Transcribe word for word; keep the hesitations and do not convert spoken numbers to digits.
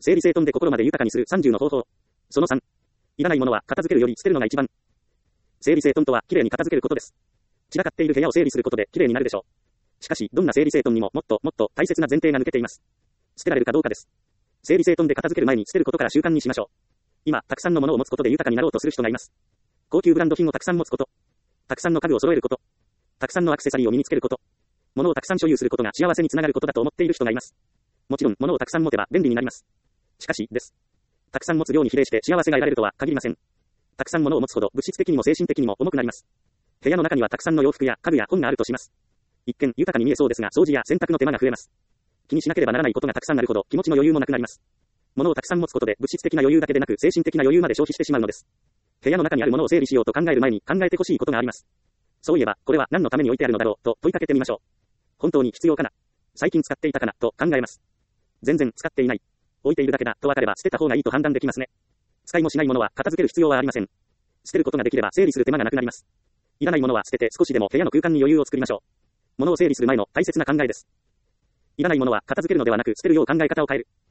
整理整頓で心まで豊かにするさんじゅうの方法。そのさん。いらないものは片付けるより捨てるのが一番。整理整頓とは、きれいに片付けることです。散らかっている部屋を整理することできれいになるでしょう。しかし、どんな整理整頓にももっともっと大切な前提が抜けています。捨てられるかどうかです。整理整頓で片付ける前に捨てることから習慣にしましょう。今、たくさんのものを持つことで豊かになろうとする人がいます。高級ブランド品をたくさん持つこと。たくさんの家具を揃えること。たくさんのアクセサリーを身につけること。物をたくさん所有することが幸せにつながることだと思っている人がいます。もちろん、物をたくさん持てば便利になります。しかし、です。たくさん持つ量に比例して幸せが得られるとは限りません。たくさん物を持つほど物質的にも精神的にも重くなります。部屋の中にはたくさんの洋服や家具や本があるとします。一見豊かに見えそうですが、掃除や洗濯の手間が増えます。気にしなければならないことがたくさんあるほど気持ちの余裕もなくなります。物をたくさん持つことで物質的な余裕だけでなく精神的な余裕まで消費してしまうのです。部屋の中にあるものを整理しようと考える前に考えてほしいことがあります。そういえば、これは何のために置いてあるのだろうと問いかけてみましょう。本当に必要かな？最近使っていたかなと考えます。全然使っていない。置いているだけだと分かれば捨てた方がいいと判断できますね。使いもしないものは片付ける必要はありません。捨てることができれば整理する手間がなくなります。いらないものは捨てて少しでも部屋の空間に余裕を作りましょう。物を整理する前の大切な考えです。いらないものは片付けるのではなく捨てるよう考え方を変える。